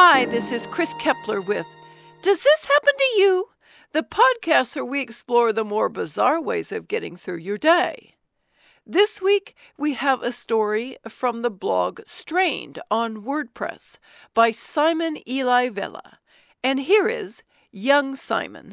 Hi, this is Chris Kepler with Does This Happen to You? The podcast where we explore the more bizarre ways of getting through your day. This week, we have a story from the blog Strained on WordPress by Simon Eli Vela. And here is Young Simon.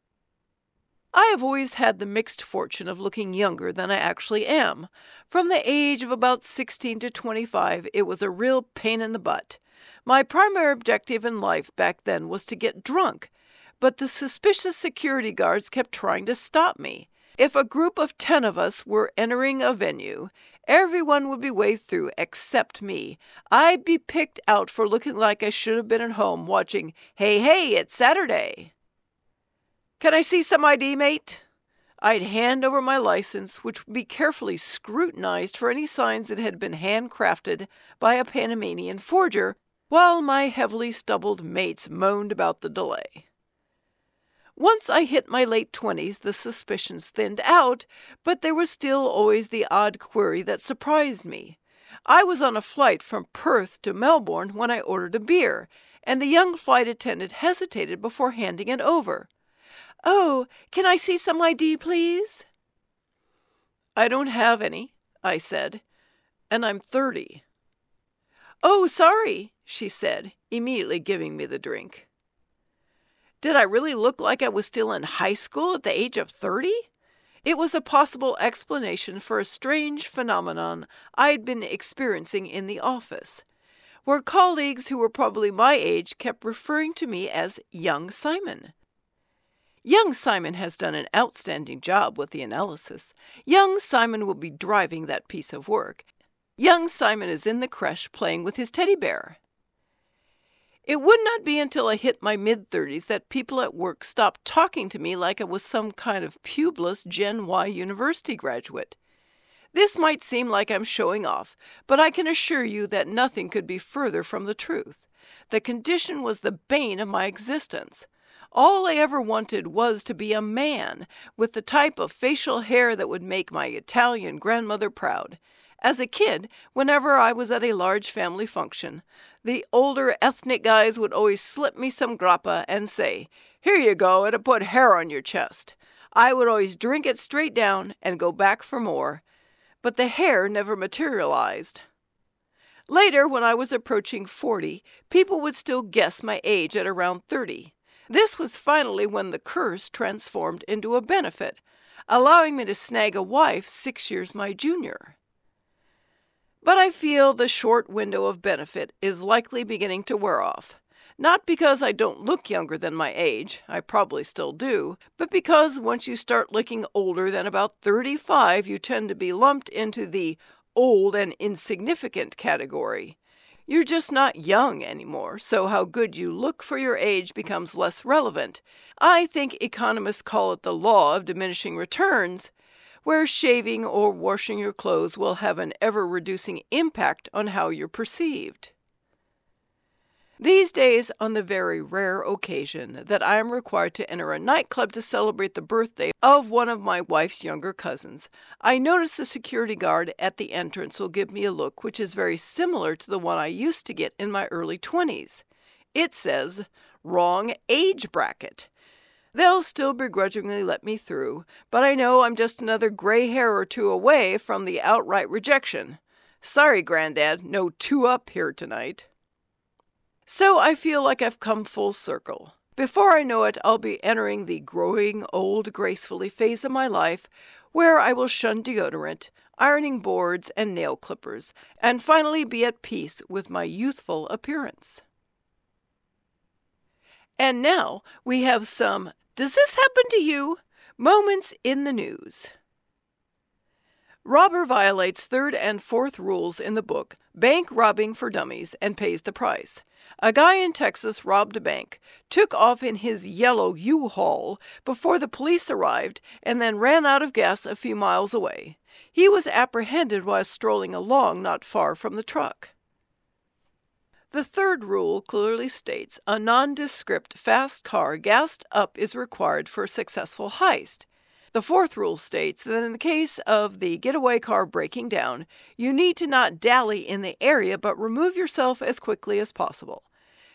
I have always had the mixed fortune of looking younger than I actually am. From the age of about 16 to 25, it was a real pain in the butt. My primary objective in life back then was to get drunk, but the suspicious security guards kept trying to stop me. If a group of 10 of us were entering a venue, everyone would be waved through except me. I'd be picked out for looking like I should have been at home watching Hey, Hey, It's Saturday. Can I see some ID, mate? I'd hand over my license, which would be carefully scrutinized for any signs that had been handcrafted by a Panamanian forger, while my heavily stubbled mates moaned about the delay. Once I hit my late 20s, the suspicions thinned out, but there was still always the odd query that surprised me. I was on a flight from Perth to Melbourne when I ordered a beer, and the young flight attendant hesitated before handing it over. "Oh, can I see some ID, please?" "I don't have any," I said, "and I'm 30. "Oh, sorry," she said, immediately giving me the drink. Did I really look like I was still in high school at the age of 30? It was a possible explanation for a strange phenomenon I'd been experiencing in the office, where colleagues who were probably my age kept referring to me as Young Simon. Young Simon has done an outstanding job with the analysis. Young Simon will be driving that piece of work. Young Simon is in the creche playing with his teddy bear. It would not be until I hit my mid-30s that people at work stopped talking to me like I was some kind of pubeless Gen Y university graduate. This might seem like I'm showing off, but I can assure you that nothing could be further from the truth. The condition was the bane of my existence. All I ever wanted was to be a man, with the type of facial hair that would make my Italian grandmother proud. As a kid, whenever I was at a large family function, the older ethnic guys would always slip me some grappa and say, "Here you go, it'll put hair on your chest." I would always drink it straight down and go back for more, but the hair never materialized. Later, when I was approaching 40, people would still guess my age at around 30. This was finally when the curse transformed into a benefit, allowing me to snag a wife 6 years my junior. But I feel the short window of benefit is likely beginning to wear off. Not because I don't look younger than my age, I probably still do, but because once you start looking older than about 35, you tend to be lumped into the old and insignificant category. You're just not young anymore, so how good you look for your age becomes less relevant. I think economists call it the law of diminishing returns, where shaving or washing your clothes will have an ever-reducing impact on how you're perceived. These days, on the very rare occasion that I am required to enter a nightclub to celebrate the birthday of one of my wife's younger cousins, I notice the security guard at the entrance will give me a look which is very similar to the one I used to get in my early 20s. It says, "Wrong age bracket." They'll still begrudgingly let me through, but I know I'm just another gray hair or two away from the outright rejection. "Sorry, Granddad, no 2-up here tonight." So I feel like I've come full circle. Before I know it, I'll be entering the growing old gracefully phase of my life, where I will shun deodorant, ironing boards, and nail clippers, and finally be at peace with my youthful appearance. And now we have some Does This Happen to You? Moments in the news. Robber violates 3rd and 4th rules in the book Bank Robbing for Dummies and pays the price. A guy in Texas robbed a bank, took off in his yellow U-Haul before the police arrived, and then ran out of gas a few miles away. He was apprehended while strolling along not far from the truck. The 3rd rule clearly states a nondescript fast car gassed up is required for a successful heist. The 4th rule states that in the case of the getaway car breaking down, you need to not dally in the area but remove yourself as quickly as possible.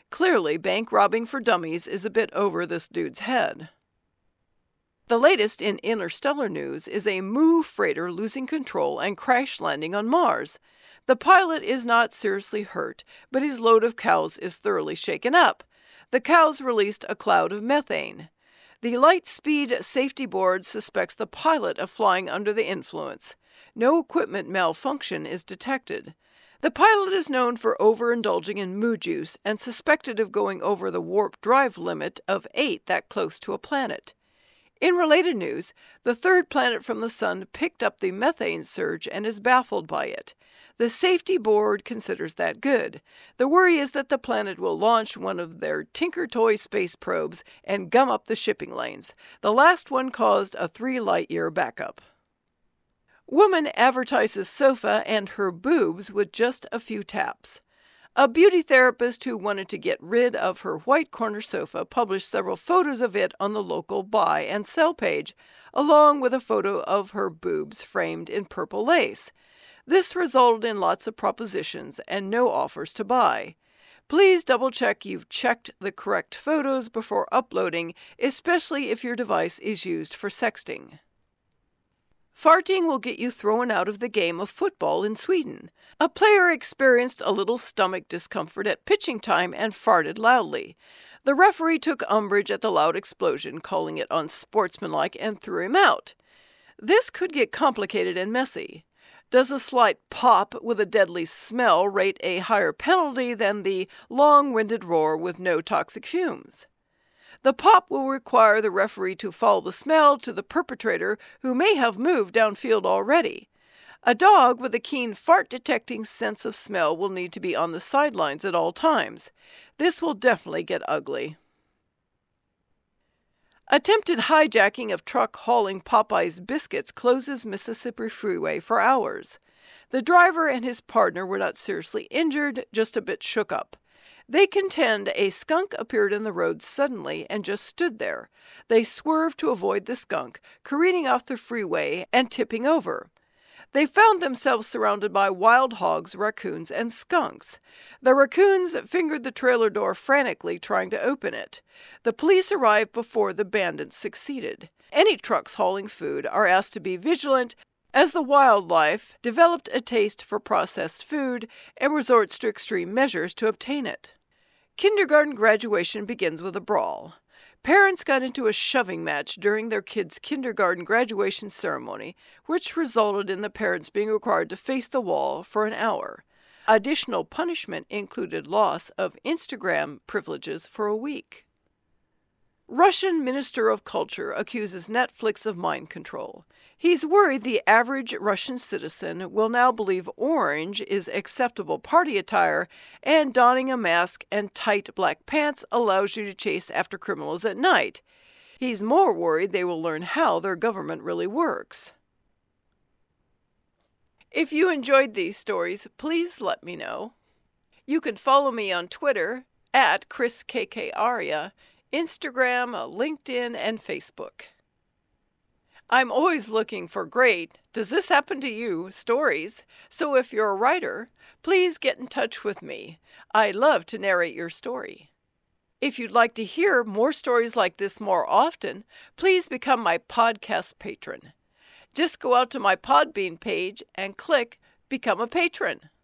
Clearly, bank robbing for dummies is a bit over this dude's head. The latest in interstellar news is a Mu freighter losing control and crash landing on Mars. The pilot is not seriously hurt, but his load of cows is thoroughly shaken up. The cows released a cloud of methane. The Lightspeed Safety Board suspects the pilot of flying under the influence. No equipment malfunction is detected. The pilot is known for overindulging in moo juice and suspected of going over the warp drive limit of 8 that close to a planet. In related news, the third planet from the Sun picked up the methane surge and is baffled by it. The safety board considers that good. The worry is that the planet will launch one of their Tinker Toy space probes and gum up the shipping lanes. The last one caused a 3 light-year backup. Woman advertises sofa and her boobs with just a few taps. A beauty therapist who wanted to get rid of her white corner sofa published several photos of it on the local buy and sell page, along with a photo of her boobs framed in purple lace. This resulted in lots of propositions and no offers to buy. Please double-check you've checked the correct photos before uploading, especially if your device is used for sexting. Farting will get you thrown out of the game of football in Sweden. A player experienced a little stomach discomfort at pitching time and farted loudly. The referee took umbrage at the loud explosion, calling it unsportsmanlike, and threw him out. This could get complicated and messy. Does a slight pop with a deadly smell rate a higher penalty than the long-winded roar with no toxic fumes? The pop will require the referee to follow the smell to the perpetrator, who may have moved downfield already. A dog with a keen fart-detecting sense of smell will need to be on the sidelines at all times. This will definitely get ugly. Attempted hijacking of truck hauling Popeye's biscuits closes Mississippi Freeway for hours. The driver and his partner were not seriously injured, just a bit shook up. They contend a skunk appeared in the road suddenly and just stood there. They swerved to avoid the skunk, careening off the freeway and tipping over. They found themselves surrounded by wild hogs, raccoons, and skunks. The raccoons fingered the trailer door frantically, trying to open it. The police arrived before the bandits succeeded. Any trucks hauling food are asked to be vigilant, as the wildlife developed a taste for processed food and resorts to extreme measures to obtain it. Kindergarten graduation begins with a brawl. Parents got into a shoving match during their kids' kindergarten graduation ceremony, which resulted in the parents being required to face the wall for an hour. Additional punishment included loss of Instagram privileges for a week. Russian Minister of Culture accuses Netflix of mind control. He's worried the average Russian citizen will now believe orange is acceptable party attire and donning a mask and tight black pants allows you to chase after criminals at night. He's more worried they will learn how their government really works. If you enjoyed these stories, please let me know. You can follow me on Twitter at ChrisKKAria, Instagram, LinkedIn, and Facebook. I'm always looking for great, does this happen to you, stories, so if you're a writer, please get in touch with me. I love to narrate your story. If you'd like to hear more stories like this more often, please become my podcast patron. Just go out to my Podbean page and click Become a Patron.